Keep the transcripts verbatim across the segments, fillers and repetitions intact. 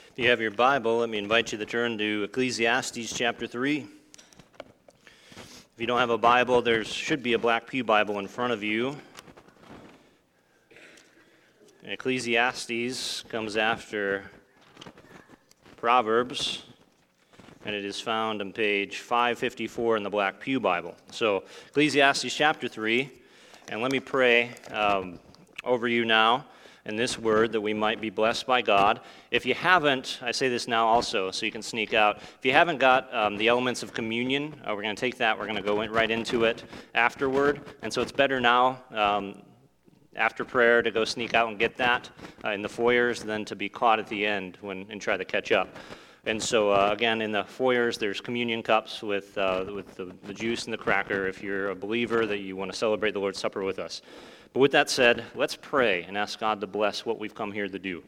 If you have your Bible, let me invite you to turn to Ecclesiastes chapter three. If you don't have a Bible, there should be a black pew Bible in front of you. And Ecclesiastes comes after Proverbs, and it is found on page five fifty-four in the black pew Bible. So Ecclesiastes chapter three, and let me pray um, over you now in this word that we might be blessed by God. If you haven't, I say this now also so you can sneak out. If you haven't got um, the elements of communion, uh, we're going to take that, we're going to go in, right into it afterward. And so it's better now, um, after prayer, to go sneak out and get that uh, in the foyers than to be caught at the end when and try to catch up. And so, uh, again, in the foyers, there's communion cups with uh, with the, the juice and the cracker if you're a believer that you want to celebrate the Lord's Supper with us. But with that said, let's pray and ask God to bless what we've come here to do.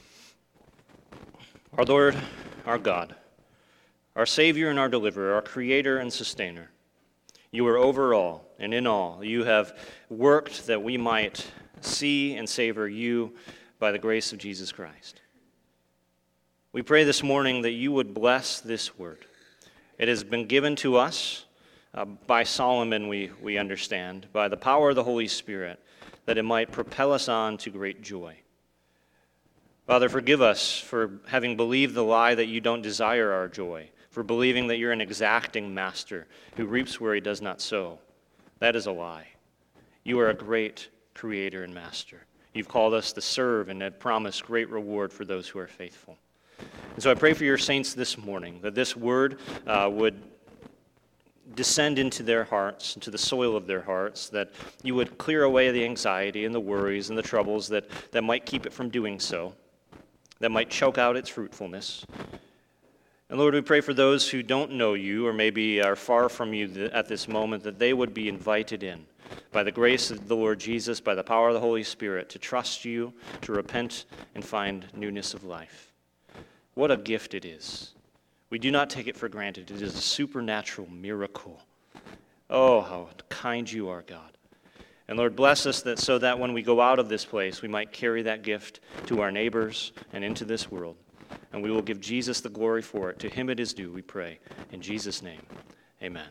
Our Lord, our God, our Savior and our Deliverer, our Creator and Sustainer, you are over all and in all. You have worked that we might see and savor you by the grace of Jesus Christ. We pray this morning that you would bless this word. It has been given to us uh, by Solomon, we, we understand, by the power of the Holy Spirit, that it might propel us on to great joy. Father, forgive us for having believed the lie that you don't desire our joy, for believing that you're an exacting master who reaps where he does not sow. That is a lie. You are a great creator and master. You've called us to serve and have promised great reward for those who are faithful. And so I pray for your saints this morning, that this word uh, would descend into their hearts, into the soil of their hearts, that you would clear away the anxiety and the worries and the troubles that, that might keep it from doing so, that might choke out its fruitfulness. And Lord, we pray for those who don't know you or maybe are far from you at this moment, that they would be invited in by the grace of the Lord Jesus, by the power of the Holy Spirit, to trust you, to repent, and find newness of life. What a gift it is. We do not take it for granted. It is a supernatural miracle. Oh, how kind you are, God. And Lord, bless us that so that when we go out of this place, we might carry that gift to our neighbors and into this world. And we will give Jesus the glory for it. To him it is due, we pray. In Jesus' name, amen.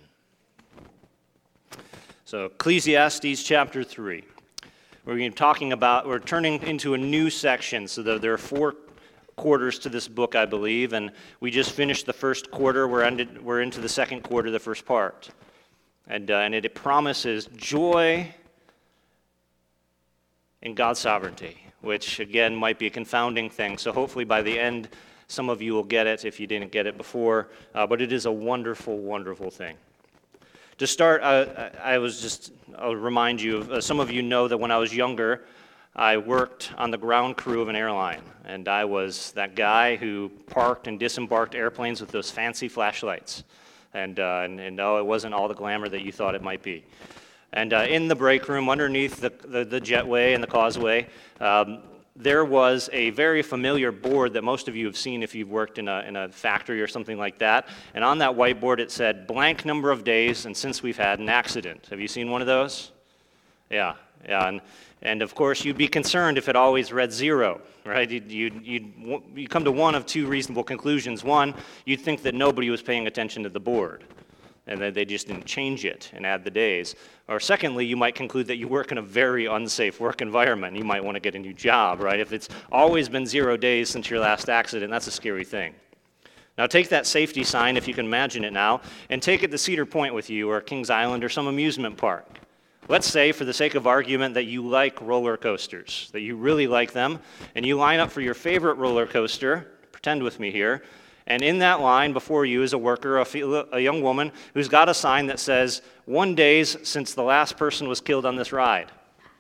So Ecclesiastes chapter three. We're going to be talking about, we're turning into a new section. So there are four quarters to this book, I believe, and we just finished the first quarter. We're, ended, we're into the second quarter, the first part. And, uh, and it, it promises joy in God's sovereignty, which, again, might be a confounding thing. So hopefully by the end, some of you will get it if you didn't get it before. Uh, but it is a wonderful, wonderful thing. To start, uh, I was just, I'll remind you, uh, some of you know that when I was younger, I worked on the ground crew of an airline, and I was that guy who parked and disembarked airplanes with those fancy flashlights. And, uh, and, and oh, it wasn't all the glamour that you thought it might be. And uh, in the break room, underneath the, the, the jetway and the causeway, um, there was a very familiar board that most of you have seen if you've worked in a, in a factory or something like that. And on that whiteboard, it said, blank number of days, and since we've had an accident. Have you seen one of those? Yeah, yeah. And, And of course, you'd be concerned if it always read zero, right? You'd, you'd, you'd, you'd come to one of two reasonable conclusions. One, you'd think that nobody was paying attention to the board, and that they just didn't change it and add the days. Or secondly, you might conclude that you work in a very unsafe work environment. You might want to get a new job, right? If it's always been zero days since your last accident, that's a scary thing. Now take that safety sign, if you can imagine it now, and take it to Cedar Point with you, or Kings Island, or some amusement park. Let's say, for the sake of argument, that you like roller coasters, that you really like them, and you line up for your favorite roller coaster, pretend with me here, and in that line before you is a worker, a, a young woman, who's got a sign that says, one days since the last person was killed on this ride.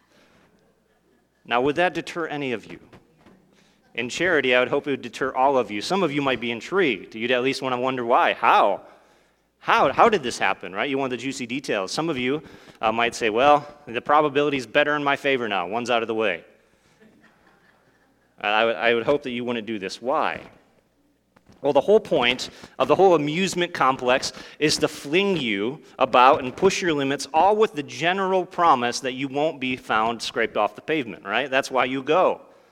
Now, would that deter any of you? In charity, I would hope it would deter all of you. Some of you might be intrigued. You'd at least want to wonder why. How? How, how did this happen, right? You want the juicy details. Some of you uh, might say, well, the probability is better in my favor now. One's out of the way. I, would, I would hope that you wouldn't do this. Why? Well, the whole point of the whole amusement complex is to fling you about and push your limits, all with the general promise that you won't be found scraped off the pavement, right? That's why you go.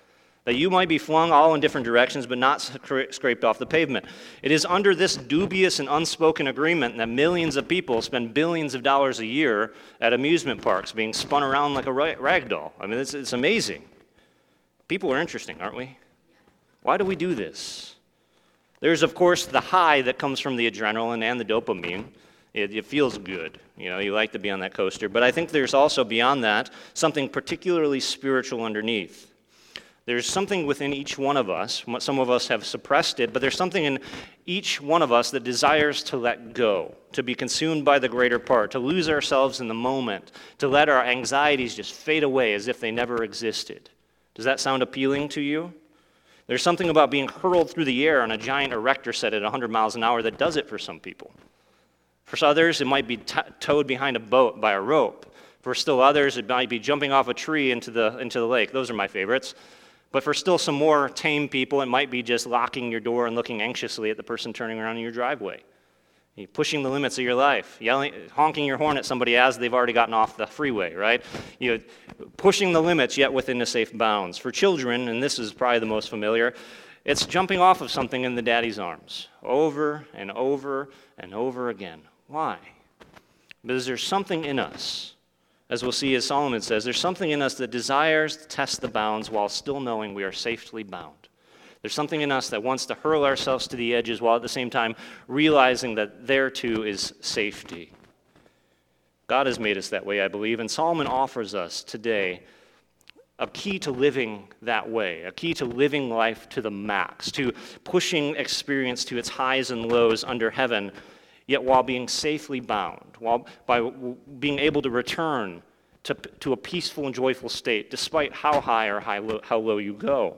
that you might be flung all in different directions, but not scra- scraped off the pavement. It is under this dubious and unspoken agreement that millions of people spend billions of dollars a year at amusement parks being spun around like a ra- rag doll. I mean, it's, it's amazing. People are interesting, aren't we? Why do we do this? There's, of course, the high that comes from the adrenaline and the dopamine. It, it feels good. You know, you like to be on that coaster. But I think there's also, beyond that, something particularly spiritual underneath. There's something within each one of us. Some of us have suppressed it, but there's something in each one of us that desires to let go, to be consumed by the greater part, to lose ourselves in the moment, to let our anxieties just fade away as if they never existed. Does that sound appealing to you? There's something about being hurled through the air on a giant erector set at one hundred miles an hour that does it for some people. For others, it might be t- towed behind a boat by a rope. For still others, it might be jumping off a tree into the, into the lake. Those are my favorites. But for still some more tame people, it might be just locking your door and looking anxiously at the person turning around in your driveway. You're pushing the limits of your life, yelling, honking your horn at somebody as they've already gotten off the freeway, right? You pushing the limits yet within the safe bounds. For children, and this is probably the most familiar, it's jumping off of something in the daddy's arms over and over and over again. Why? Because there's something in us. As we'll see, as Solomon says, there's something in us that desires to test the bounds while still knowing we are safely bound. There's something in us that wants to hurl ourselves to the edges while at the same time realizing that there too is safety. God has made us that way, I believe, and Solomon offers us today a key to living that way, a key to living life to the max, to pushing experience to its highs and lows under heaven, yet while being safely bound, while by being able to return to, to a peaceful and joyful state, despite how high or high low, how low you go.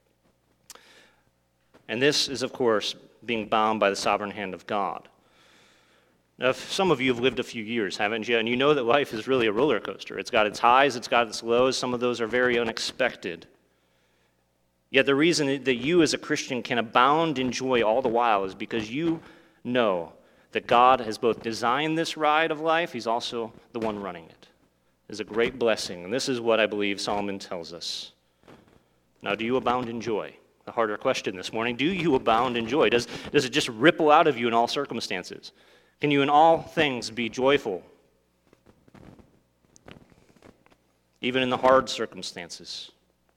And this is, of course, being bound by the sovereign hand of God. Now, if some of you have lived a few years, haven't you? And you know that life is really a roller coaster. It's got its highs, it's got its lows. Some of those are very unexpected. Yet the reason that you as a Christian can abound in joy all the while is because you know that God has both designed this ride of life, he's also the one running it. It's a great blessing, and this is what I believe Solomon tells us. Now, do you abound in joy? The harder question this morning, do you abound in joy? Does, does it just ripple out of you in all circumstances? Can you in all things be joyful? Even in the hard circumstances?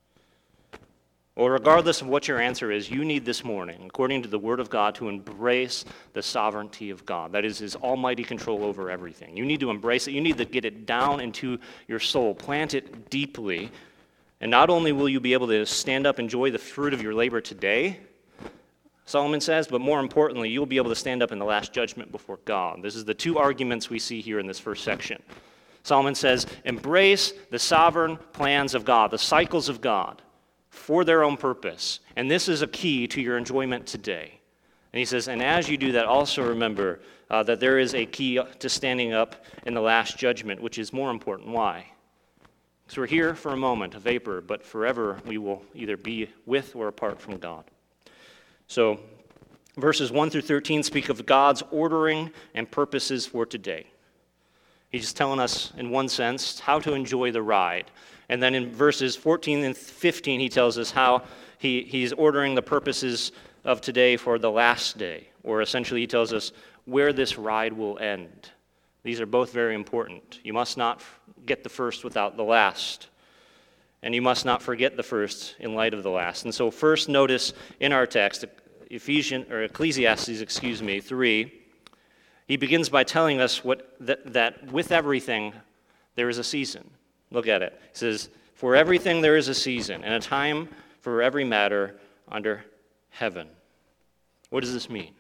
Well, regardless of what your answer is, you need this morning, according to the Word of God, to embrace the sovereignty of God. That is his almighty control over everything. You need to embrace it. You need to get it down into your soul, plant it deeply. And not only will you be able to stand up and enjoy the fruit of your labor today, Solomon says, but more importantly, you'll be able to stand up in the last judgment before God. This is the two arguments we see here in this first section. Solomon says, embrace the sovereign plans of God, the cycles of God, for their own purpose. And this is a key to your enjoyment today. And he says, and as you do that, also remember uh, that there is a key to standing up in the last judgment, which is more important. Why? Because we're here for a moment, a vapor, but forever we will either be with or apart from God. So verses one through thirteen speak of God's ordering and purposes for today. He's just telling us, in one sense, how to enjoy the ride. And then in verses fourteen and fifteen, he tells us how he, he's ordering the purposes of today for the last day. Or essentially, he tells us where this ride will end. These are both very important. You must not get the first without the last. And you must not forget the first in light of the last. And so first notice in our text, Ephesians, or Ecclesiastes, excuse me, three, he begins by telling us what that, that with everything there is a season. Look at it. He says, for everything there is a season, and a time for every matter under heaven. What does this mean?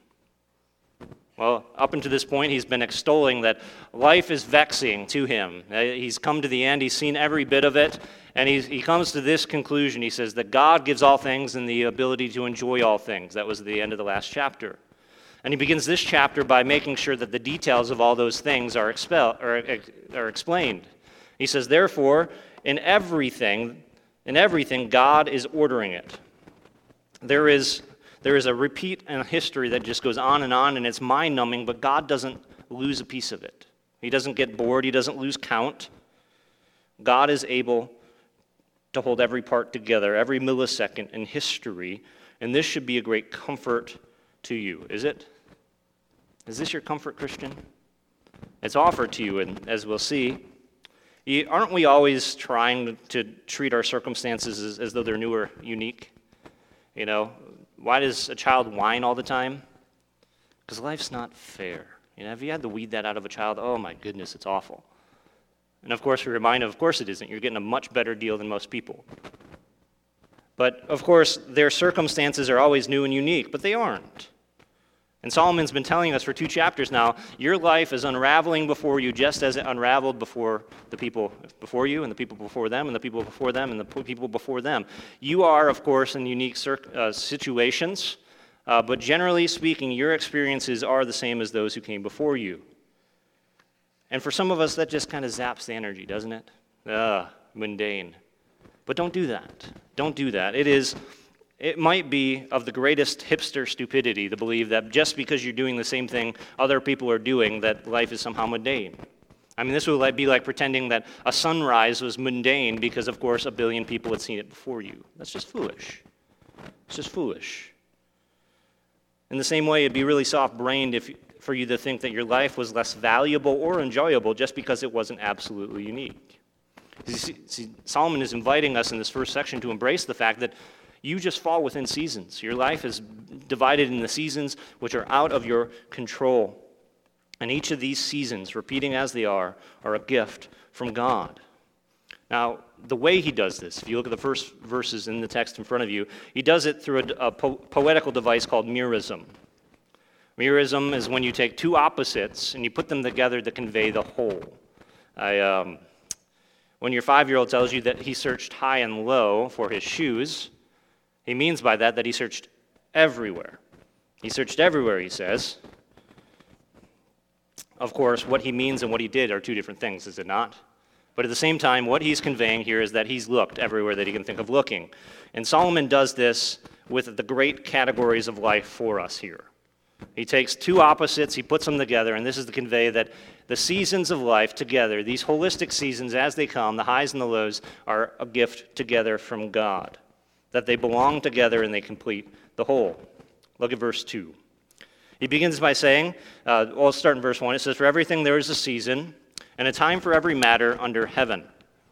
Well, up until this point, he's been extolling that life is vexing to him. He's come to the end. He's seen every bit of it. And he's, he comes to this conclusion. He says that God gives all things and the ability to enjoy all things. That was the end of the last chapter. And he begins this chapter by making sure that the details of all those things are, expel, or, are explained. He says, therefore, in everything, in everything, God is ordering it. There is... There is a repeat in history that just goes on and on, and it's mind-numbing, but God doesn't lose a piece of it. He doesn't get bored. He doesn't lose count. God is able to hold every part together, every millisecond in history, and this should be a great comfort to you. Is it? Is this your comfort, Christian? It's offered to you, and as we'll see, you, aren't we always trying to treat our circumstances as, as though they're new or unique? You know, why does a child whine all the time? Because life's not fair. You know, have you had to weed that out of a child? Oh my goodness, it's awful. And of course, we're reminded, of course it isn't. You're getting a much better deal than most people. But of course, their circumstances are always new and unique, but they aren't. And Solomon's been telling us for two chapters now, your life is unraveling before you just as it unraveled before the people before you and the people before them and the people before them and the people before them. You are, of course, in unique circ- uh, situations, uh, but generally speaking, your experiences are the same as those who came before you. And for some of us, that just kind of zaps the energy, doesn't it? Ah, mundane. But don't do that. Don't do that. It is, it might be of the greatest hipster stupidity to believe that just because you're doing the same thing other people are doing, that life is somehow mundane. I mean, this would like, be like pretending that a sunrise was mundane because, of course, a billion people had seen it before you. That's just foolish. It's just foolish. In the same way, it'd be really soft-brained if for you to think that your life was less valuable or enjoyable just because it wasn't absolutely unique. See, see, Solomon is inviting us in this first section to embrace the fact that you just fall within seasons. Your life is divided in the seasons which are out of your control. And each of these seasons, repeating as they are, are a gift from God. Now, the way he does this, if you look at the first verses in the text in front of you, he does it through a, a po- poetical device called merism. Merism is when you take two opposites and you put them together to convey the whole. I, um, when your five-year-old tells you that he searched high and low for his shoes, he means by that that he searched everywhere. He searched everywhere, he says. Of course, what he means and what he did are two different things, is it not? But at the same time, what he's conveying here is that he's looked everywhere that he can think of looking. And Solomon does this with the great categories of life for us here. He takes two opposites, he puts them together, and this is to convey that the seasons of life together, these holistic seasons as they come, the highs and the lows, are a gift together from God. That they belong together and they complete the whole. Look at verse two. He begins by saying, uh, well, let's start in verse one. It says, "For everything there is a season, and a time for every matter under heaven.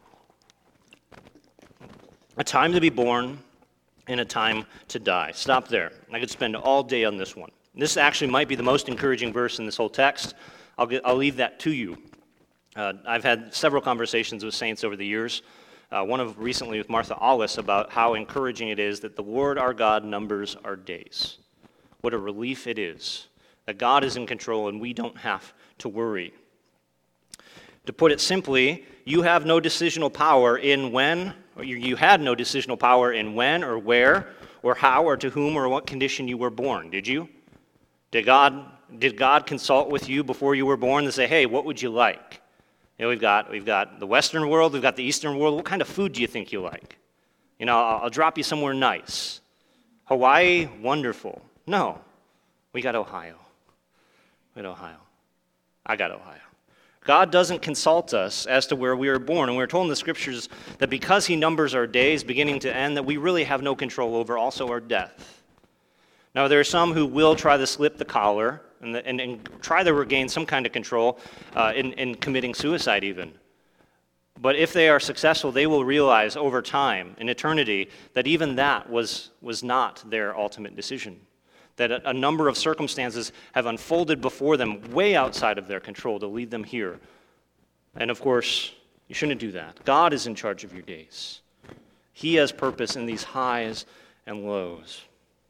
A time to be born, and a time to die." Stop there. I could spend all day on this one. This actually might be the most encouraging verse in this whole text. I'll, get, I'll leave that to you. Uh, I've had several conversations with saints over the years, uh, one of recently with Martha Allis, about how encouraging it is that the Lord our God numbers our days. What a relief it is that God is in control and we don't have to worry. To put it simply, you have no decisional power in when, or you, you had no decisional power in when or where or how or to whom or what condition you were born, did you? Did God, did God consult with you before you were born to say, hey, what would you like? You know, we've got, we've got the Western world, we've got the Eastern world. What kind of food do you think you like? You know, I'll, I'll drop you somewhere nice. Hawaii, wonderful. No, we got Ohio. We got Ohio. I got Ohio. God doesn't consult us as to where we are born. And we're told in the scriptures that because he numbers our days beginning to end, that we really have no control over also our death. Now, there are some who will try to slip the collar and, the, and, and try to regain some kind of control uh, in, in committing suicide even. But if they are successful, they will realize over time, in eternity, that even that was, was not their ultimate decision. That a, a number of circumstances have unfolded before them way outside of their control to lead them here. And of course, you shouldn't do that. God is in charge of your days. He has purpose in these highs and lows.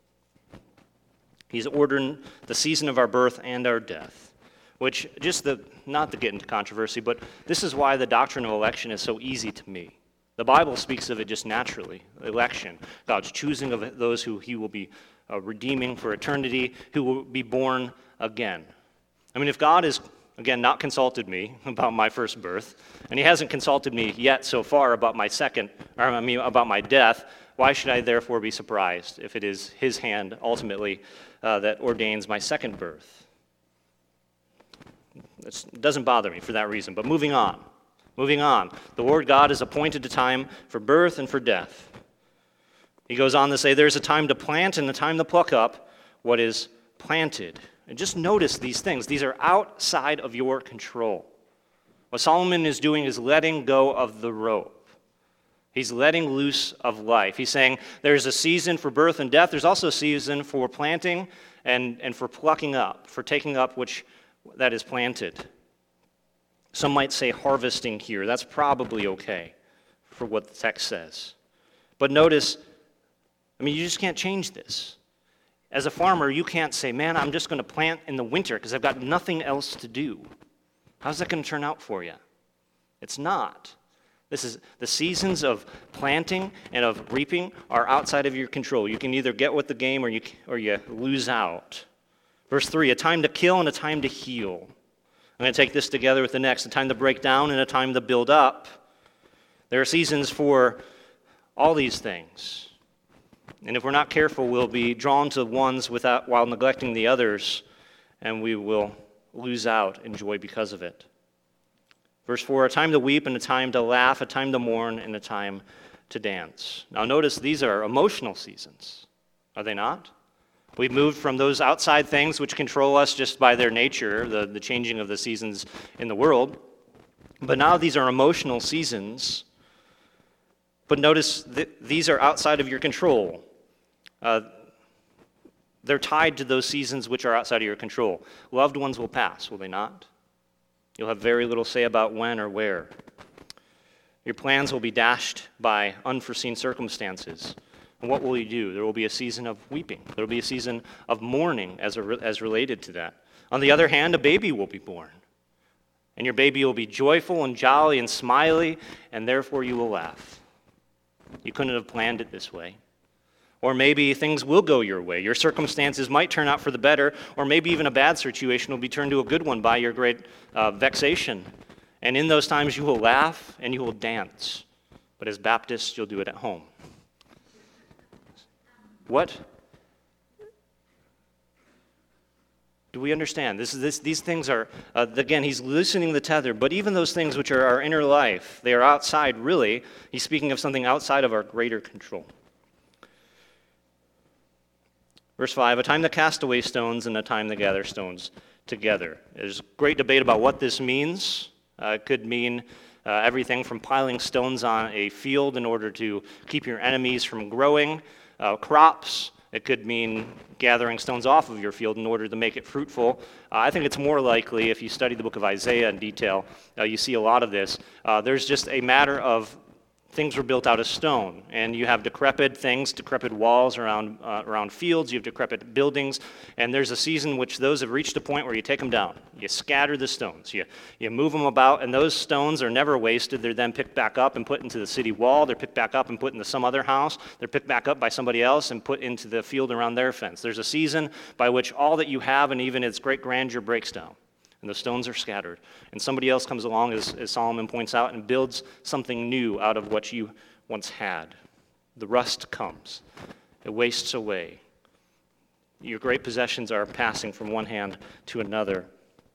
He's ordering the season of our birth and our death, which just the, not to get into controversy, but this is why the doctrine of election is so easy to me. The Bible speaks of it just naturally, election, God's choosing of those who he will be uh, redeeming for eternity, who will be born again. I mean, if God has, again, not consulted me about my first birth, and he hasn't consulted me yet so far about my second, or I mean, about my death, why should I therefore be surprised if it is his hand ultimately uh, that ordains my second birth? It doesn't bother me for that reason. But moving on, Moving on, the Lord God has appointed a time for birth and for death. He goes on to say there's a time to plant and a time to pluck up what is planted. And just notice these things. These are outside of your control. What Solomon is doing is letting go of the rope. He's letting loose of life. He's saying there's a season for birth and death. There's also a season for planting and, and for plucking up, for taking up which that is planted. Some might say harvesting here. That's probably okay for what the text says. But notice, I mean, you just can't change this. As a farmer, you can't say, man, I'm just going to plant in the winter because I've got nothing else to do. How's that going to turn out for you? It's not. This is the seasons of planting and of reaping are outside of your control. You can either get with the game or you or you lose out. Verse three, a time to kill and a time to heal. I'm going to take this together with the next, a time to break down and a time to build up. There are seasons for all these things. And if we're not careful, we'll be drawn to ones without while neglecting the others, and we will lose out in joy because of it. Verse four, a time to weep and a time to laugh, a time to mourn and a time to dance. Now notice these are emotional seasons, are they not? We've moved from those outside things which control us just by their nature, the, the changing of the seasons in the world. But now these are emotional seasons. But notice that these are outside of your control. Uh, they're tied to those seasons which are outside of your control. Loved ones will pass, will they not? You'll have very little say about when or where. Your plans will be dashed by unforeseen circumstances. And what will you do? There will be a season of weeping. There will be a season of mourning as, a, as related to that. On the other hand, a baby will be born. And your baby will be joyful and jolly and smiley, and therefore you will laugh. You couldn't have planned it this way. Or maybe things will go your way. Your circumstances might turn out for the better, or maybe even a bad situation will be turned to a good one by your great uh, vexation. And in those times you will laugh and you will dance. But as Baptists, you'll do it at home. What? Do we understand? This is this, these things are, uh, again, he's loosening the tether, but even those things which are our inner life, they are outside, really. He's speaking of something outside of our greater control. Verse five, a time to cast away stones and a time to gather stones together. There's great debate about what this means. Uh, it could mean uh, everything from piling stones on a field in order to keep your enemies from growing uh, crops. It could mean gathering stones off of your field in order to make it fruitful. Uh, I think it's more likely, if you study the book of Isaiah in detail, uh, you see a lot of this. Uh, there's just a matter of things were built out of stone, and you have decrepit things, decrepit walls around uh, around fields, you have decrepit buildings, and there's a season in which those have reached a point where you take them down. You scatter the stones, you, you move them about, and those stones are never wasted. They're then picked back up and put into the city wall. They're picked back up and put into some other house. They're picked back up by somebody else and put into the field around their fence. There's a season by which all that you have and even its great grandeur breaks down. And the stones are scattered. And somebody else comes along, as, as Solomon points out, and builds something new out of what you once had. The rust comes. It wastes away. Your great possessions are passing from one hand to another.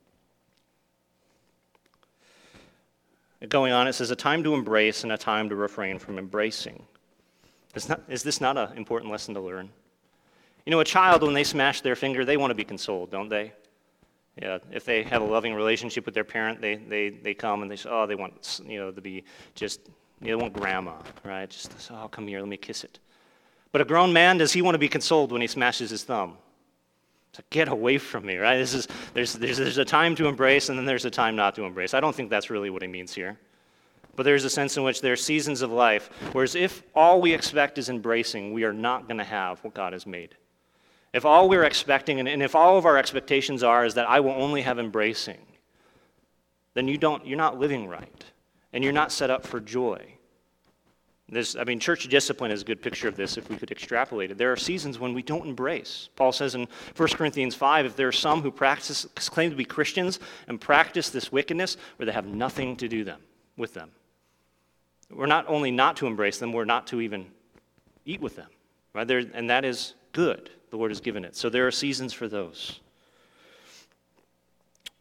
Going on, it says, a time to embrace and a time to refrain from embracing. Is, not, is this not an important lesson to learn? You know, a child, when they smash their finger, they want to be consoled, don't they? Yeah, if they have a loving relationship with their parent, they, they, they come and they say, oh, they want, you know, to be just, you know, they want grandma, right? Just, oh, come here, let me kiss it. But a grown man, does he want to be consoled when he smashes his thumb? So get away from me, right? This is, there's, there's, there's a time to embrace and then there's a time not to embrace. I don't think that's really what he means here. But there's a sense in which there are seasons of life, whereas if all we expect is embracing, we are not going to have what God has made. If all we're expecting, and, and if all of our expectations are is that I will only have embracing, then you don't, you're not living right, and you're not set up for joy. This, I mean, church discipline is a good picture of this if we could extrapolate it. There are seasons when we don't embrace. Paul says in First Corinthians five, if there are some who practice, claim to be Christians and practice this wickedness, where they have nothing to do them with them. We're not only not to embrace them, we're not to even eat with them, right? There, and that is good. The Lord has given it. So there are seasons for those.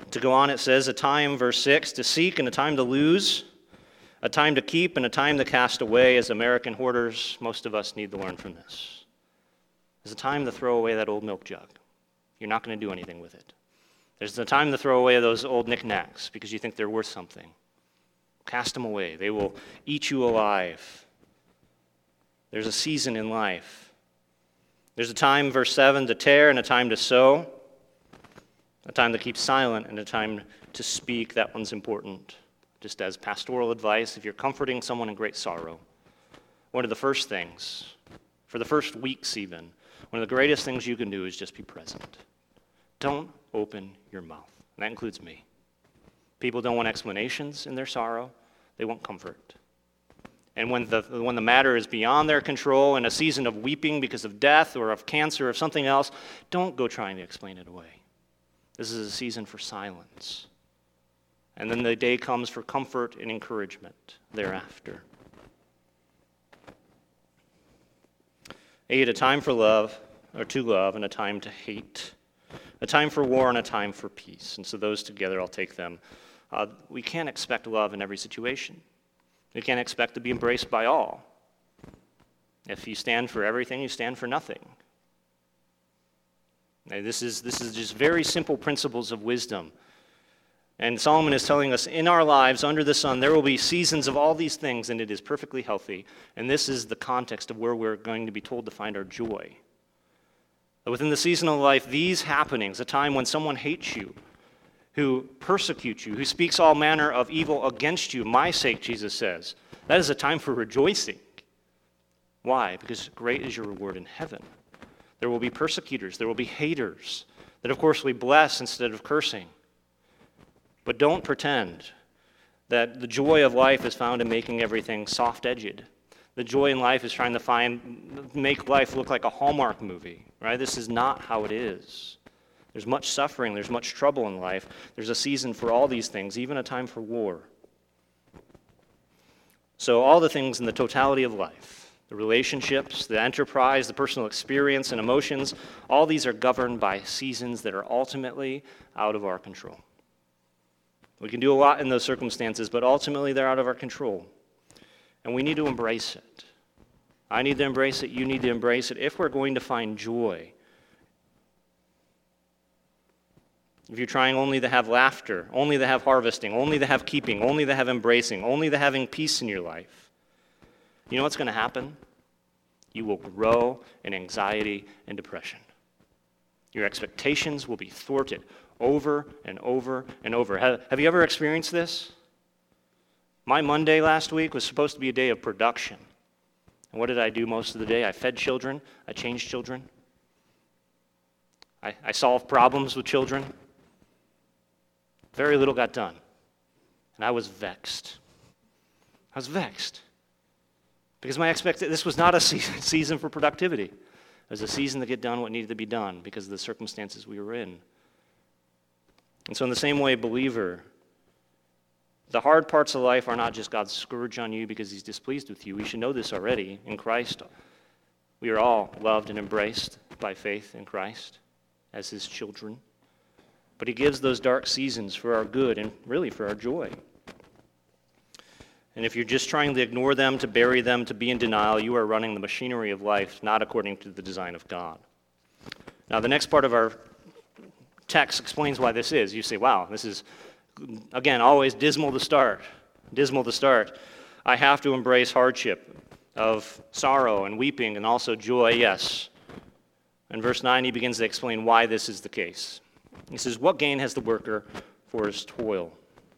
To go on, it says, a time, verse six, to seek and a time to lose, a time to keep and a time to cast away. As American hoarders, most of us need to learn from this. There's a time to throw away that old milk jug. You're not going to do anything with it. There's a time to throw away those old knickknacks because you think they're worth something. Cast them away. They will eat you alive. There's a season in life. There's a time, verse seven, to tear and a time to sow, a time to keep silent and a time to speak. That one's important. Just as pastoral advice, if you're comforting someone in great sorrow, one of the first things, for the first weeks even, one of the greatest things you can do is just be present. Don't open your mouth. And that includes me. People don't want explanations in their sorrow. They want comfort. And when the, when the matter is beyond their control, in a season of weeping because of death or of cancer or something else, don't go trying to explain it away. This is a season for silence. And then the day comes for comfort and encouragement thereafter. Eight, a time for love, or to love, and a time to hate. A time for war and a time for peace. And so those together, I'll take them. Uh, we can't expect love in every situation. We can't expect to be embraced by all. If you stand for everything, you stand for nothing. Now, this is, this is just very simple principles of wisdom. And Solomon is telling us in our lives, under the sun, there will be seasons of all these things, and it is perfectly healthy. And this is the context of where we're going to be told to find our joy. Within the season of life, these happenings, a time when someone hates you, who persecutes you, who speaks all manner of evil against you, my sake, Jesus says, that is a time for rejoicing. Why? Because great is your reward in heaven. There will be persecutors, there will be haters, that of course we bless instead of cursing. But don't pretend that the joy of life is found in making everything soft-edged. The joy in life is trying to find, make life look like a Hallmark movie, right? This is not how it is. There's much suffering, there's much trouble in life. There's a season for all these things, even a time for war. So all the things in the totality of life, the relationships, the enterprise, the personal experience and emotions, all these are governed by seasons that are ultimately out of our control. We can do a lot in those circumstances, but ultimately they're out of our control. And we need to embrace it. I need to embrace it. You need to embrace it if we're going to find joy. If you're trying only to have laughter, only to have harvesting, only to have keeping, only to have embracing, only to having peace in your life, you know what's going to happen? You will grow in anxiety and depression. Your expectations will be thwarted over and over and over. Have, have you ever experienced this? My Monday last week was supposed to be a day of production. And what did I do most of the day? I fed children. I changed children. I, I solved problems with children. Very little got done. And I was vexed. I was vexed. Because my expectation, this was not a season, season for productivity. It was a season to get done what needed to be done because of the circumstances we were in. And so in the same way, believer, the hard parts of life are not just God's scourge on you because he's displeased with you. We should know this already. In Christ, we are all loved and embraced by faith in Christ as his children. But he gives those dark seasons for our good and really for our joy. And if you're just trying to ignore them, to bury them, to be in denial, you are running the machinery of life not according to the design of God. Now, the next part of our text explains why this is. You say, wow, this is, again, always dismal to start. Dismal to start. I have to embrace hardship of sorrow and weeping and also joy, yes. In verse nine, he begins to explain why this is the case. He says, what gain has the worker for his toil?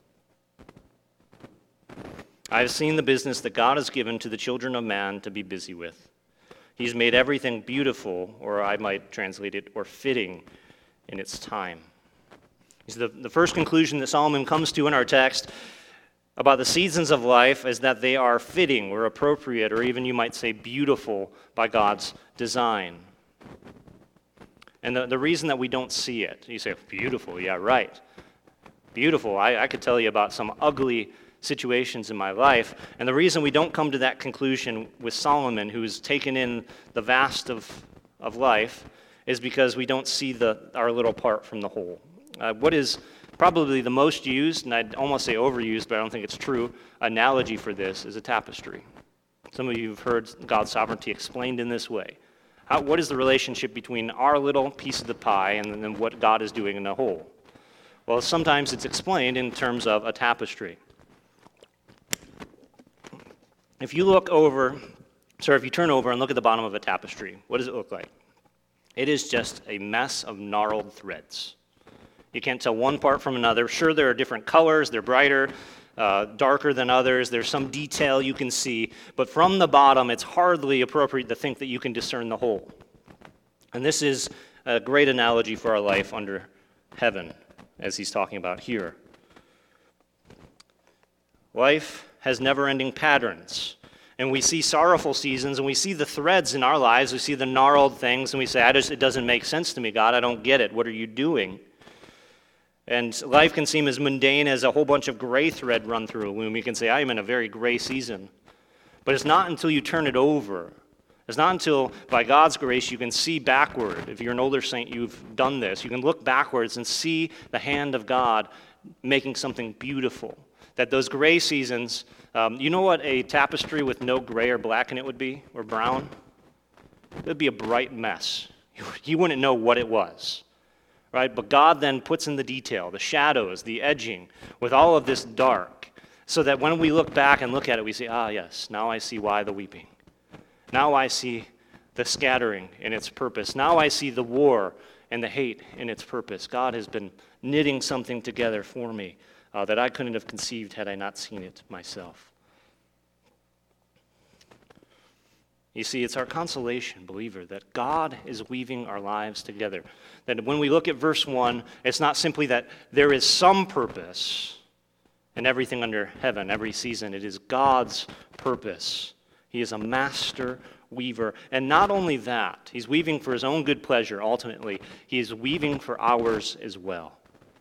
I have seen the business that God has given to the children of man to be busy with. He's made everything beautiful, or I might translate it, or fitting in its time. The, the first conclusion that Solomon comes to in our text about the seasons of life is that they are fitting or appropriate, or even you might say beautiful by God's design. And the, the reason that we don't see it, you say, beautiful, yeah, right. Beautiful. I, I could tell you about some ugly situations in my life. And the reason we don't come to that conclusion with Solomon, who's taken in the vast of, of life, is because we don't see the our little part from the whole. Uh, what is Probably the most used, and I'd almost say overused, but I don't think it's true, analogy for this is a tapestry. Some of you have heard God's sovereignty explained in this way. How, what is the relationship between our little piece of the pie and then what God is doing in the whole? Well, sometimes it's explained in terms of a tapestry. If you look over, sorry, if you turn over and look at the bottom of a tapestry, what does it look like? It is just a mess of gnarled threads. You can't tell one part from another. Sure, there are different colors, they're brighter, uh, darker than others, there's some detail you can see, but from the bottom, it's hardly appropriate to think that you can discern the whole. And this is a great analogy for our life under heaven, as he's talking about here. Life has never-ending patterns. And we see sorrowful seasons, and we see the threads in our lives. We see the gnarled things, and we say, I just, it doesn't make sense to me, God. I don't get it. What are you doing? And life can seem as mundane as a whole bunch of gray thread run through a loom. You can say, I am in a very gray season. But it's not until you turn it over. It's not until, by God's grace, you can see backward. If you're an older saint, you've done this. You can look backwards and see the hand of God making something beautiful. That those gray seasons, um, you know what a tapestry with no gray or black in it would be, or brown? It would be a bright mess. You wouldn't know what it was, right? But God then puts in the detail, the shadows, the edging, with all of this dark, so that when we look back and look at it, we say, ah, yes, now I see why the weeping. Now I see the scattering in its purpose. Now I see the war and the hate in its purpose. God has been knitting something together for me Uh, that I couldn't have conceived had I not seen it myself. You see, it's our consolation, believer, that God is weaving our lives together. That when we look at verse one, it's not simply that there is some purpose in everything under heaven, every season. It is God's purpose. He is a master weaver. And not only that, he's weaving for his own good pleasure, ultimately. He is weaving for ours as well.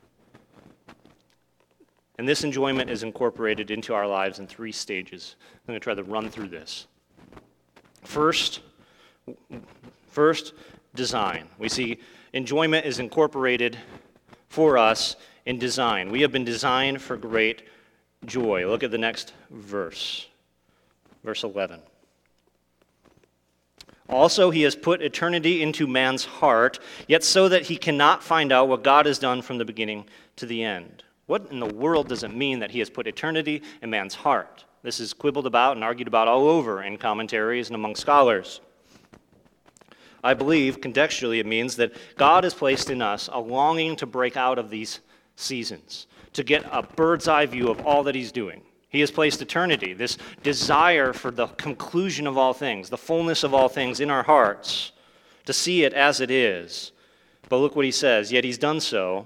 And this enjoyment is incorporated into our lives in three stages. I'm going to try to run through this. First, first, design. We see enjoyment is incorporated for us in design. We have been designed for great joy. Look at the next verse, verse eleven. Also, he has put eternity into man's heart, yet so that he cannot find out what God has done from the beginning to the end. What in the world does it mean that he has put eternity in man's heart? This is quibbled about and argued about all over in commentaries and among scholars. I believe, contextually, it means that God has placed in us a longing to break out of these seasons, to get a bird's eye view of all that he's doing. He has placed eternity, this desire for the conclusion of all things, the fullness of all things in our hearts, to see it as it is. But look what he says, yet he's done so,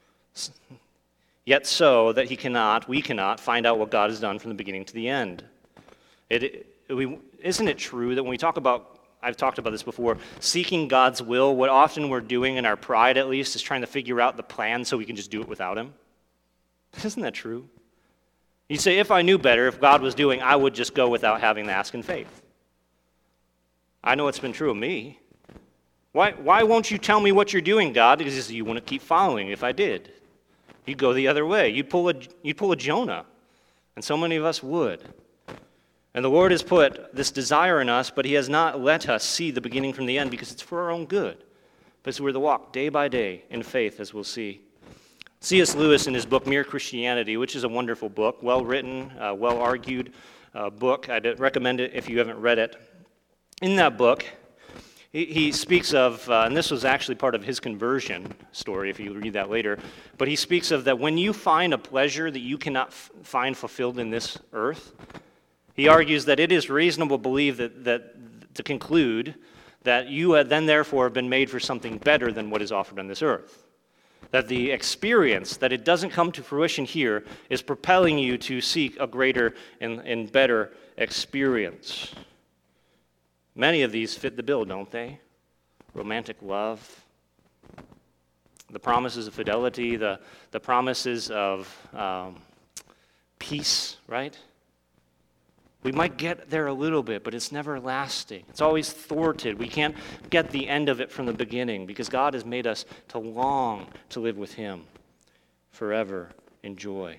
Yet so that he cannot, we cannot, find out what God has done from the beginning to the end. It, it, we, isn't it true that when we talk about, I've talked about this before, seeking God's will, what often we're doing in our pride at least is trying to figure out the plan so we can just do it without him? Isn't that true? You say, if I knew better, if God was doing, I would just go without having to ask in faith. I know it's been true of me. Why, why won't you tell me what you're doing, God? Because you wouldn't keep following if I did. You'd go the other way. You'd pull a, you'd pull a Jonah, and so many of us would. And the Lord has put this desire in us, but he has not let us see the beginning from the end because it's for our own good. But it's we're to walk day by day in faith, as we'll see. C S Lewis, in his book, Mere Christianity, which is a wonderful book, well-written, uh, well-argued uh, book. I'd recommend it if you haven't read it. In that book, he speaks of, uh, and this was actually part of his conversion story, if you read that later, but he speaks of that when you find a pleasure that you cannot f- find fulfilled in this earth, he argues that it is reasonable to believe that, that to conclude that you have then therefore been made for something better than what is offered on this earth. That the experience, that it doesn't come to fruition here, is propelling you to seek a greater and, and better experience. Many of these fit the bill, don't they? Romantic love, the promises of fidelity, the, the promises of um, peace, right? We might get there a little bit, but it's never lasting. It's always thwarted. We can't get the end of it from the beginning because God has made us to long to live with him forever in joy.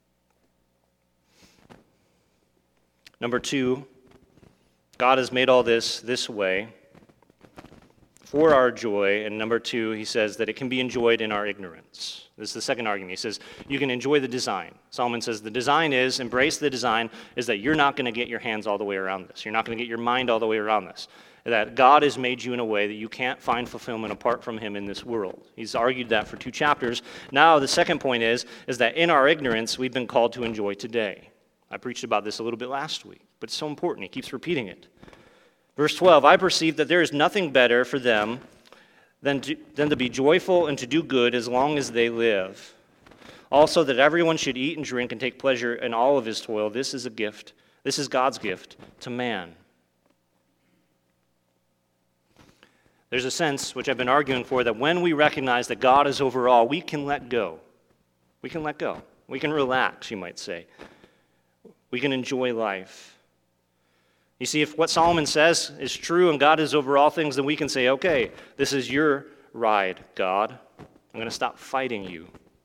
Number two, God has made all this this way for our joy. And number two, he says that it can be enjoyed in our ignorance. This is the second argument. He says you can enjoy the design. Solomon says the design is, embrace the design, is that you're not going to get your hands all the way around this. You're not going to get your mind all the way around this. That God has made you in a way that you can't find fulfillment apart from him in this world. He's argued that for two chapters. Now the second point is, is that in our ignorance, we've been called to enjoy today. I preached about this a little bit last week, but it's so important. He keeps repeating it. Verse twelve, I perceive that there is nothing better for them than to, than to be joyful and to do good as long as they live. Also that everyone should eat and drink and take pleasure in all of his toil. This is a gift. This is God's gift to man. There's a sense, which I've been arguing for, that when we recognize that God is over all, we can let go. We can let go. We can relax, you might say. We can enjoy life. You see, if what Solomon says is true and God is over all things, then we can say, okay, this is your ride, God. I'm going to stop fighting you.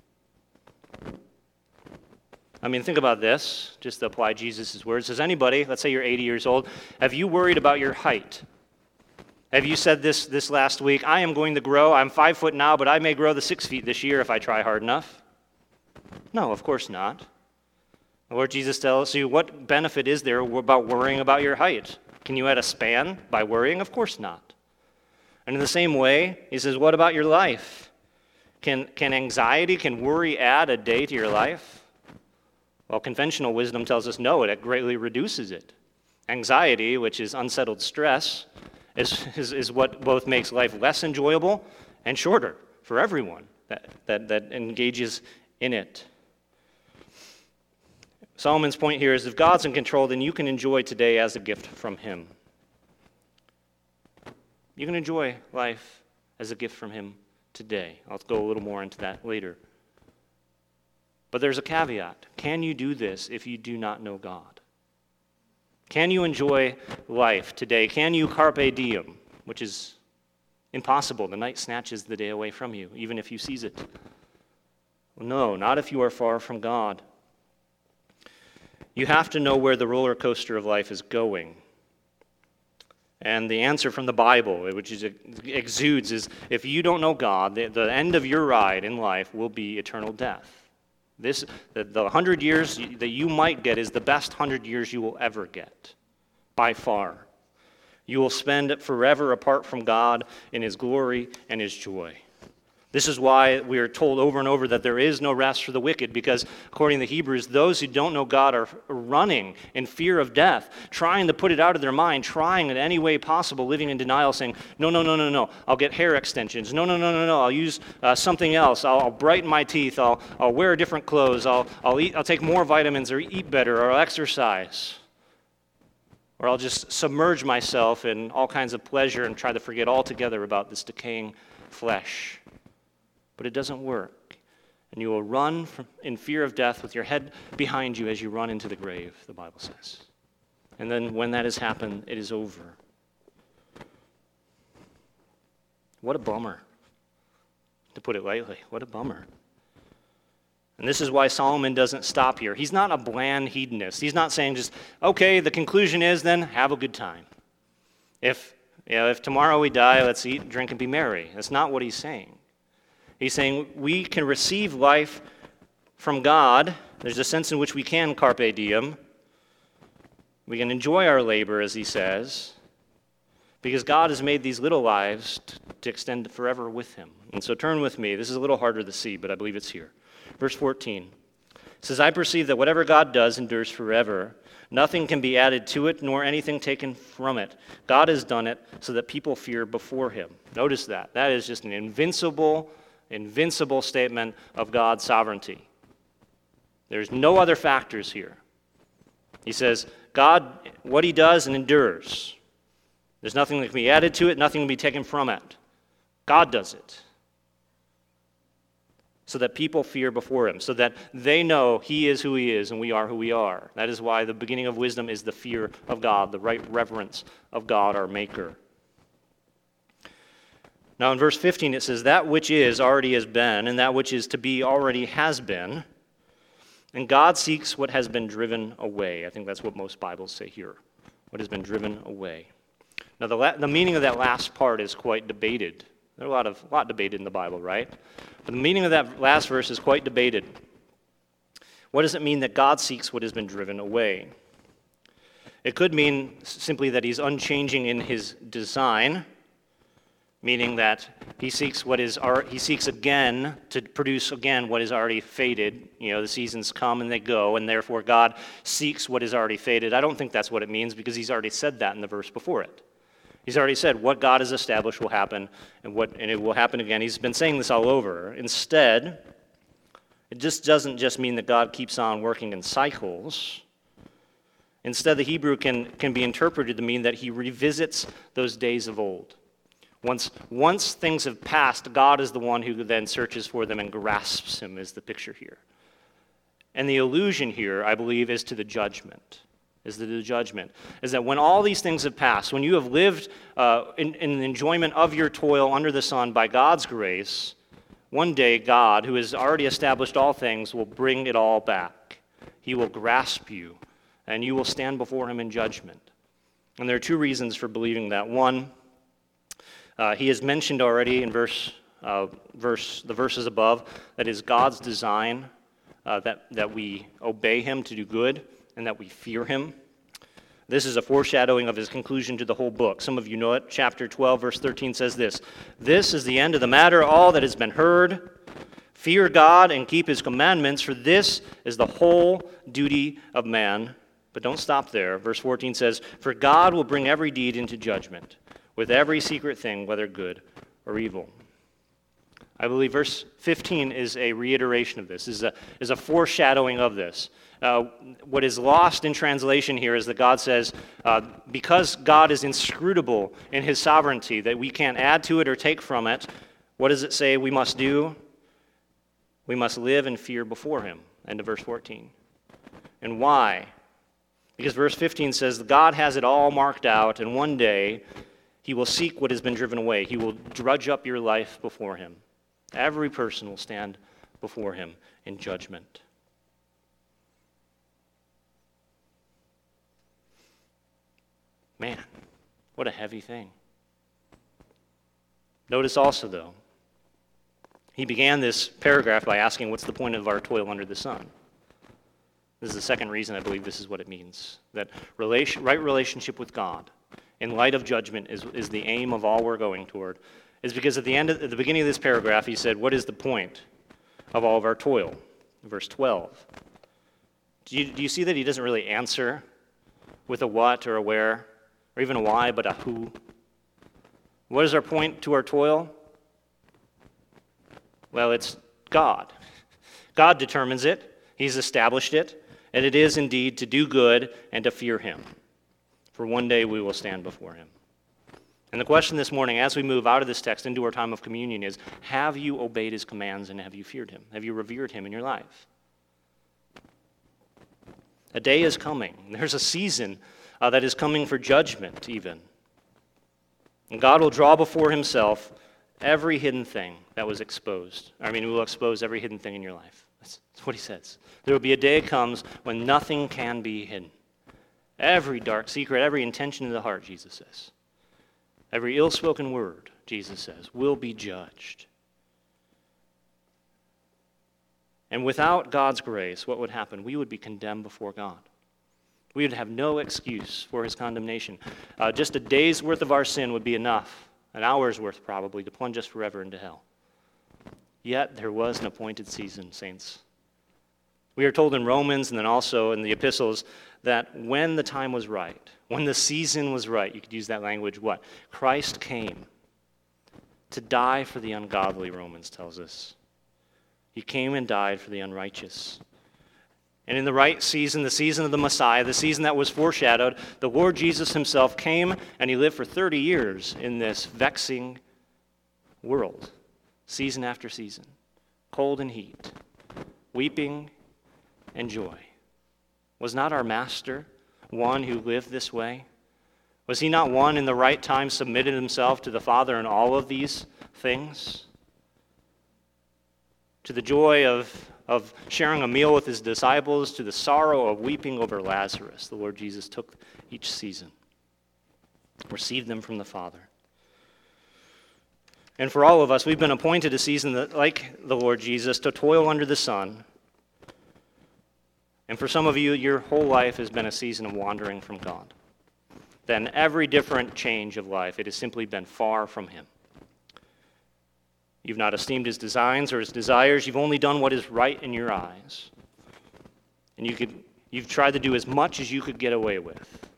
I mean, think about this, just to apply Jesus' words. Has anybody, let's say you're eighty years old, have you worried about your height? Have you said this this last week, I am going to grow, I'm five foot now, but I may grow to six feet this year if I try hard enough? No, of course not. The Lord Jesus tells you, what benefit is there about worrying about your height? Can you add a span by worrying? Of course not. And in the same way, he says, what about your life? Can, can anxiety, can worry add a day to your life? Well, conventional wisdom tells us no, it greatly reduces it. Anxiety, which is unsettled stress, is, is, is what both makes life less enjoyable and shorter for everyone that, that, that engages in it. Solomon's point here is if God's in control, then you can enjoy today as a gift from him. You can enjoy life as a gift from him today. I'll go a little more into that later. But there's a caveat. Can you do this if you do not know God? Can you enjoy life today? Can you carpe diem, which is impossible. The night snatches the day away from you, even if you seize it. Well, no, not if you are far from God. You have to know where the roller coaster of life is going. And the answer from the Bible, which is, exudes, is if you don't know God, the, the end of your ride in life will be eternal death. This, the, the hundred years that you might get is the best hundred years you will ever get, by far. You will spend it forever apart from God in his glory and his joy. This is why we are told over and over that there is no rest for the wicked, because according to Hebrews, those who don't know God are running in fear of death, trying to put it out of their mind, trying in any way possible, living in denial, saying, no, no, no, no, no, I'll get hair extensions. No, no, no, no, no, I'll use uh, something else. I'll, I'll brighten my teeth. I'll, I'll wear different clothes. I'll, I'll, eat, I'll take more vitamins or eat better, or I'll exercise. Or I'll just submerge myself in all kinds of pleasure and try to forget altogether about this decaying flesh. But it doesn't work. And you will run from, in fear of death with your head behind you as you run into the grave, the Bible says. And then when that has happened, it is over. What a bummer. To put it lightly, what a bummer. And this is why Solomon doesn't stop here. He's not a bland hedonist. He's not saying just, okay, the conclusion is then have a good time. If, you know, if tomorrow we die, let's eat, drink, and be merry. That's not what he's saying. He's saying we can receive life from God. There's a sense in which we can carpe diem. We can enjoy our labor, as he says, because God has made these little lives t- to extend forever with him. And so turn with me. This is a little harder to see, but I believe it's here. Verse fourteen. It says, I perceive that whatever God does endures forever. Nothing can be added to it, nor anything taken from it. God has done it so that people fear before him. Notice that. That is just an invincible Invincible statement of God's sovereignty. There's no other factors here. He says, God, what he does and endures. There's nothing that can be added to it, nothing can be taken from it. God does it. So that people fear before him, so that they know he is who he is and we are who we are. That is why the beginning of wisdom is the fear of God, the right reverence of God, our Maker. Now in verse fifteen it says, that which is already has been, and that which is to be already has been. And God seeks what has been driven away. I think that's what most Bibles say here. What has been driven away. Now the, la- the meaning of that last part is quite debated. There's a lot of lot debated in the Bible, right? But the meaning of that last verse is quite debated. What does it mean that God seeks what has been driven away? It could mean simply that he's unchanging in his design, meaning that he seeks what is he seeks again to produce again what is already faded. You know, the seasons come and they go, and therefore God seeks what is already faded. I don't think that's what it means, because he's already said that in the verse before it. He's already said what God has established will happen, and what and it will happen again. He's been saying this all over. Instead, it just doesn't just mean that God keeps on working in cycles. Instead, the Hebrew can, can be interpreted to mean that he revisits those days of old. Once, once things have passed, God is the one who then searches for them and grasps him, is the picture here. And the allusion here, I believe, is to the judgment. Is the judgment. Is that when all these things have passed, when you have lived uh, in, in the enjoyment of your toil under the sun by God's grace, one day God, who has already established all things, will bring it all back. He will grasp you, and you will stand before him in judgment. And there are two reasons for believing that. One, uh, he has mentioned already in verse, uh, verse the verses above, that is God's design, uh, that, that we obey him to do good, and that we fear him. This is a foreshadowing of his conclusion to the whole book. Some of you know it. Chapter twelve, verse thirteen says this, "This is the end of the matter, all that has been heard. Fear God and keep his commandments, for this is the whole duty of man." But don't stop there. Verse fourteen says, "For God will bring every deed into judgment, with every secret thing, whether good or evil." I believe verse fifteen is a reiteration of this, is a, is a foreshadowing of this. Uh, what is lost in translation here is that God says, uh, because God is inscrutable in his sovereignty, that we can't add to it or take from it, what does it say we must do? We must live in fear before him. End of verse fourteen. And why? Because verse fifteen says God has it all marked out, and one day he will seek what has been driven away. He will drudge up your life before him. Every person will stand before him in judgment. Man, what a heavy thing. Notice also, though, he began this paragraph by asking, what's the point of our toil under the sun? This is the second reason I believe this is what it means, that relation, right relationship with God in light of judgment is, is the aim of all we're going toward, is because at the end, of, at the beginning of this paragraph, he said, what is the point of all of our toil? Verse twelve. Do you, do you see that he doesn't really answer with a what or a where, or even a why, but a who? What is our point to our toil? Well, it's God. God determines it. He's established it. And it is indeed to do good and to fear him. For one day we will stand before him. And the question this morning, as we move out of this text into our time of communion, is, have you obeyed his commands and have you feared him? Have you revered him in your life? A day is coming. There's a season uh, that is coming for judgment even. And God will draw before himself every hidden thing that was exposed. I mean, he will expose every hidden thing in your life. That's, that's what he says. There will be a day comes when nothing can be hidden. Every dark secret, every intention of the heart, Jesus says. Every ill-spoken word, Jesus says, will be judged. And without God's grace, what would happen? We would be condemned before God. We would have no excuse for his condemnation. Uh, just a day's worth of our sin would be enough, an hour's worth probably, to plunge us forever into hell. Yet there was an appointed season, saints. We are told in Romans and then also in the epistles that when the time was right, when the season was right, you could use that language, what? Christ came to die for the ungodly, Romans tells us. He came and died for the unrighteous. And in the right season, the season of the Messiah, the season that was foreshadowed, the Lord Jesus himself came and he lived for thirty years in this vexing world, season after season, cold and heat, weeping and joy. Was not our master one who lived this way? Was he not one in the right time submitted himself to the Father in all of these things, to the joy of, of sharing a meal with his disciples, to the sorrow of weeping over Lazarus. The Lord Jesus took each season, received them from the Father. And for all of us, we've been appointed a season that, like the Lord Jesus, to toil under the sun. And for some of you, your whole life has been a season of wandering from God. Then every different change of life, it has simply been far from him. You've not esteemed his designs or his desires. You've only done what is right in your eyes. And you could, you've tried to do as much as you could get away with.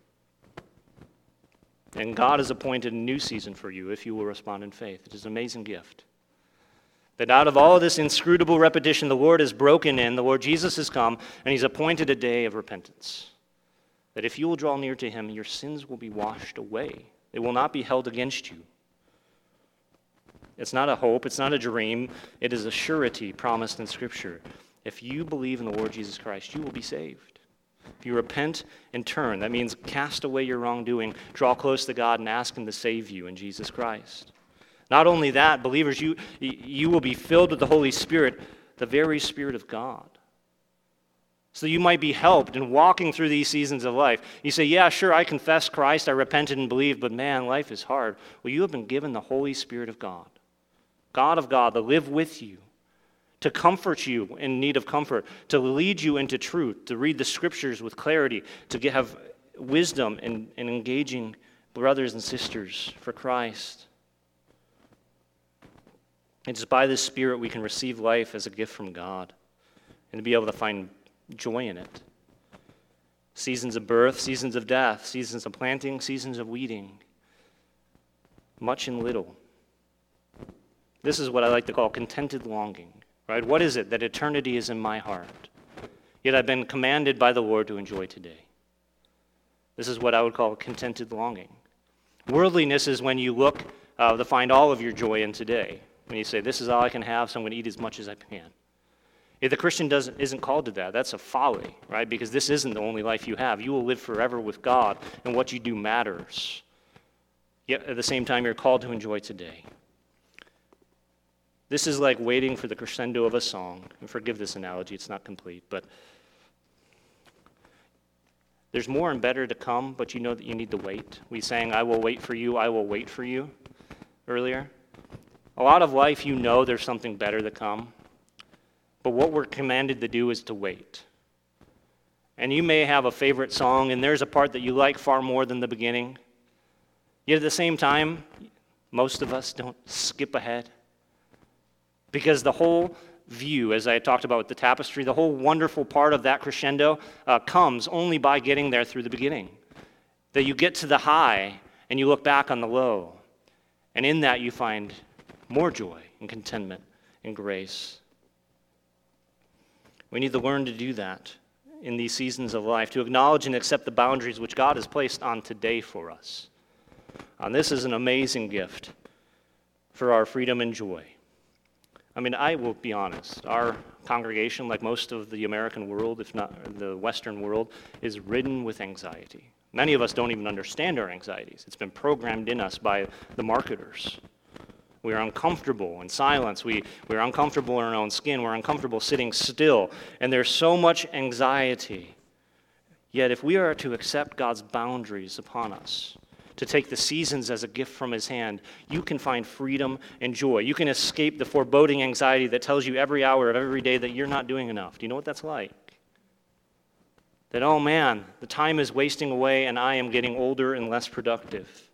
And God has appointed a new season for you if you will respond in faith. It is an amazing gift. That out of all of this inscrutable repetition, the Lord has broken in, the Lord Jesus has come, and he's appointed a day of repentance. That if you will draw near to him, your sins will be washed away. They will not be held against you. It's not a hope, it's not a dream, it is a surety promised in Scripture. If you believe in the Lord Jesus Christ, you will be saved. If you repent and turn, that means cast away your wrongdoing, draw close to God and ask him to save you in Jesus Christ. Not only that, believers, you, you will be filled with the Holy Spirit, the very Spirit of God. So you might be helped in walking through these seasons of life. You say, yeah, sure, I confess Christ, I repented and believed, but man, life is hard. Well, you have been given the Holy Spirit of God. God of God, to live with you, to comfort you in need of comfort, to lead you into truth, to read the Scriptures with clarity, to get, have wisdom in, in engaging brothers and sisters for Christ. It's by this Spirit we can receive life as a gift from God and to be able to find joy in it. Seasons of birth, seasons of death, seasons of planting, seasons of weeding, much and little. This is what I like to call contented longing, right? What is it that eternity is in my heart, yet I've been commanded by the Lord to enjoy today? This is what I would call contented longing. Worldliness is when you look uh, to find all of your joy in today. When you say, this is all I can have, so I'm going to eat as much as I can. If the Christian doesn't, isn't called to that, that's a folly, right? Because this isn't the only life you have. You will live forever with God, and what you do matters. Yet at the same time, you're called to enjoy today. This is like waiting for the crescendo of a song. And forgive this analogy, it's not complete, but there's more and better to come, but you know that you need to wait. We sang, I will wait for you, I will wait for you, earlier. A lot of life, you know there's something better to come, but what we're commanded to do is to wait. And you may have a favorite song, and there's a part that you like far more than the beginning. Yet at the same time, most of us don't skip ahead. Because the whole view, as I talked about with the tapestry, the whole wonderful part of that crescendo uh, comes only by getting there through the beginning. That you get to the high and you look back on the low. And in that you find more joy and contentment and grace. We need to learn to do that in these seasons of life, to acknowledge and accept the boundaries which God has placed on today for us. And this is an amazing gift for our freedom and joy. I mean, I will be honest, our congregation, like most of the American world, if not the Western world, is ridden with anxiety. Many of us don't even understand our anxieties. It's been programmed in us by the marketers. We are uncomfortable in silence. We, we're uncomfortable in our own skin. We're uncomfortable sitting still. And there's so much anxiety. Yet if we are to accept God's boundaries upon us, to take the seasons as a gift from his hand, you can find freedom and joy. You can escape the foreboding anxiety that tells you every hour of every day that you're not doing enough. Do you know what that's like? That, oh man, the time is wasting away and I am getting older and less productive.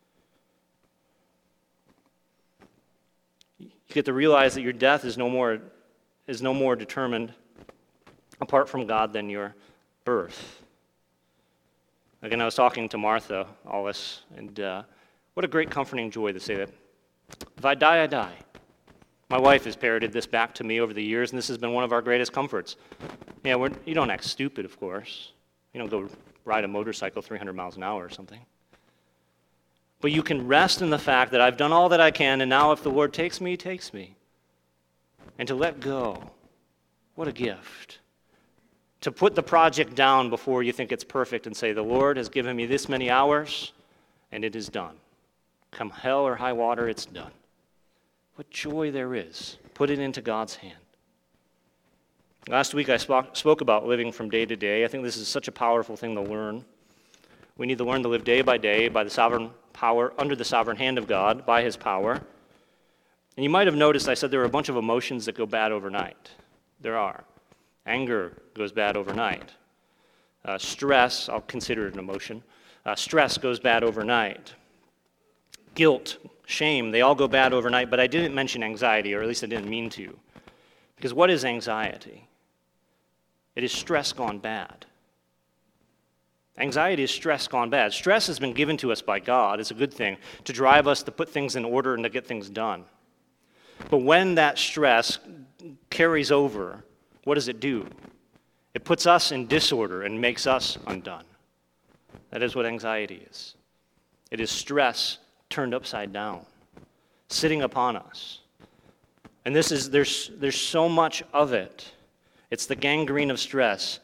You get to realize that your death is no more, is no more determined apart from God than your birth. Again, I was talking to Martha Allis, and uh, what a great comforting joy to say that if I die, I die. My wife has parroted this back to me over the years, and this has been one of our greatest comforts. Yeah, we're, you don't act stupid, of course. You don't go ride a motorcycle three hundred miles an hour or something. But you can rest in the fact that I've done all that I can, and now if the Lord takes me, he takes me. And to let go, what a gift. To put the project down before you think it's perfect and say, the Lord has given me this many hours, and it is done. Come hell or high water, it's done. what joy there is. Put it into God's hand. Last week I spoke, spoke about living from day to day. I think this is such a powerful thing to learn. We need to learn to live day by day by the sovereign power, under the sovereign hand of God, by his power. And you might have noticed I said there are a bunch of emotions that go bad overnight. There are. Anger goes bad overnight. Uh, stress, I'll consider it an emotion. Uh, stress goes bad overnight. Guilt, shame, they all go bad overnight, but I didn't mention anxiety, or at least I didn't mean to. Because what is anxiety? It is stress gone bad. Anxiety is stress gone bad. Stress has been given to us by God. It's a good thing to drive us to put things in order and to get things done. But when that stress carries over, what does it do? It puts us in disorder and makes us undone. That is what anxiety is. It is stress turned upside down, sitting upon us. And this is there's there's so much of it. It's the gangrene of stress.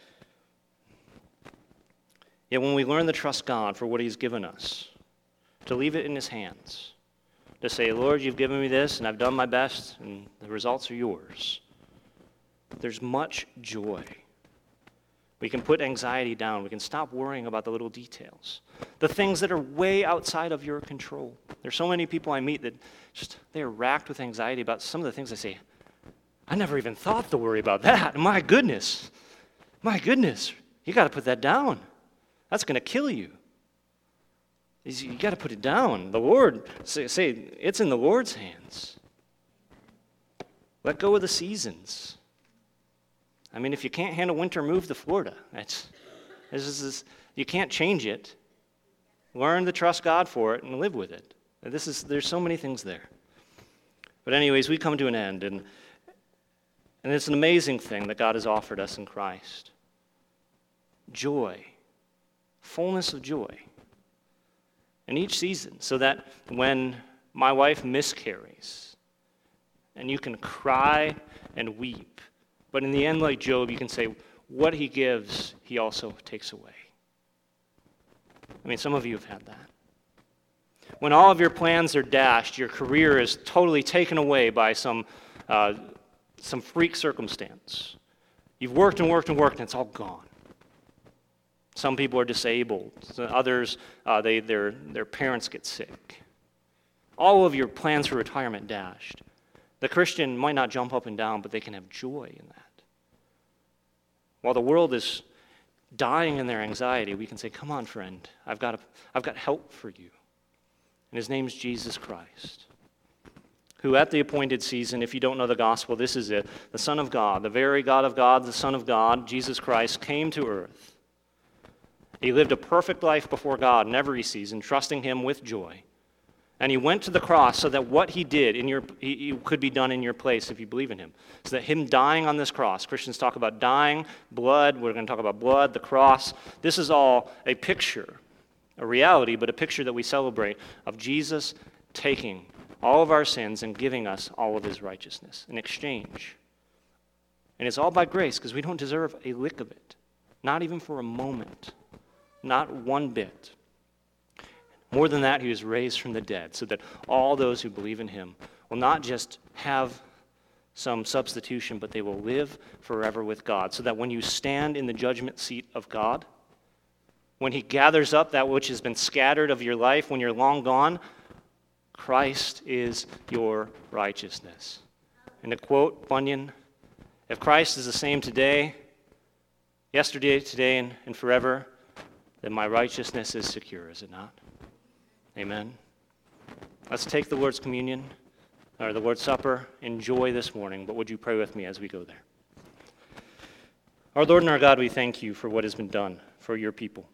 Yet when we learn to trust God for what he's given us, to leave it in his hands, to say, Lord, you've given me this, and I've done my best, and the results are yours, there's much joy. We can put anxiety down. We can stop worrying about the little details, the things that are way outside of your control. There's so many people I meet that just, they are racked with anxiety about some of the things I say, I never even thought to worry about that. My goodness, my goodness, you got to put that down. That's going to kill you. You got to put it down. The Lord, say, say, it's in the Lord's hands. Let go of the seasons. I mean, if you can't handle winter, move to Florida. That's, this is, this, you can't change it. Learn to trust God for it and live with it. This is, there's so many things there. But anyways, we come to an end, and, and it's an amazing thing that God has offered us in Christ. Joy, fullness of joy in each season, so that when my wife miscarries, and you can cry and weep, but in the end, like Job, you can say, what he gives, he also takes away. I mean, some of you have had that. When all of your plans are dashed, your career is totally taken away by some, uh, some freak circumstance. You've worked and worked and worked, and it's all gone. Some people are disabled. Others, uh, they, their, their parents get sick. All of your plans for retirement dashed. The Christian might not jump up and down, but they can have joy in that. While the world is dying in their anxiety, we can say, come on, friend, I've got, a, I've got help for you. And his name's Jesus Christ, who at the appointed season, if you don't know the gospel, this is it, the Son of God, the very God of God, the Son of God, Jesus Christ, came to earth. He lived a perfect life before God in every season, trusting him with joy. And he went to the cross so that what he did in your he, he could be done in your place if you believe in him. So that him dying on this cross, Christians talk about dying, blood, we're going to talk about blood, the cross. This is all a picture, a reality, but a picture that we celebrate of Jesus taking all of our sins and giving us all of his righteousness in exchange. And it's all by grace because we don't deserve a lick of it, not even for a moment, not one bit. More than that, he was raised from the dead so that all those who believe in him will not just have some substitution, but they will live forever with God. So that when you stand in the judgment seat of God, when he gathers up that which has been scattered of your life, when you're long gone, Christ is your righteousness. And to quote Bunyan, if Christ is the same today, yesterday, today, and, and forever, then my righteousness is secure, is it not? Amen. Let's take the Lord's communion, or the Lord's Supper, enjoy this morning, but would you pray with me as we go there? Our Lord and our God, we thank you for what has been done for your people.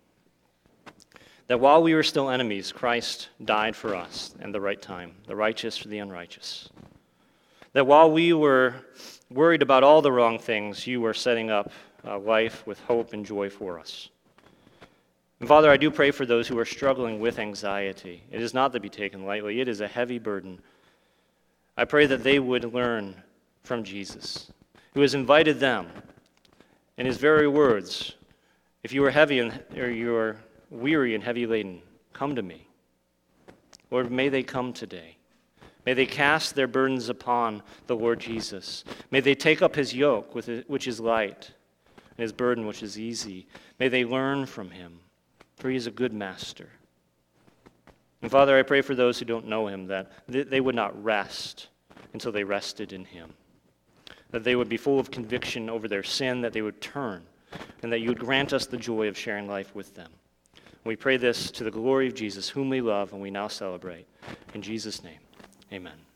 That while we were still enemies, Christ died for us in the right time, the righteous for the unrighteous. That while we were worried about all the wrong things, you were setting up a life with hope and joy for us. And Father, I do pray for those who are struggling with anxiety. It is not to be taken lightly. It is a heavy burden. I pray that they would learn from Jesus, who has invited them in his very words, if you are heavy and, or you are weary and heavy laden, come to me. Lord, may they come today. May May they cast their burdens upon the Lord Jesus. May they take up his yoke, which is light, and his burden, which is easy. May they learn from him, for he is a good master. And Father, I pray for those who don't know him, that they would not rest until they rested in him, that they would be full of conviction over their sin, that they would turn, and that you would grant us the joy of sharing life with them. We pray this to the glory of Jesus, whom we love and we now celebrate. In Jesus' name, amen.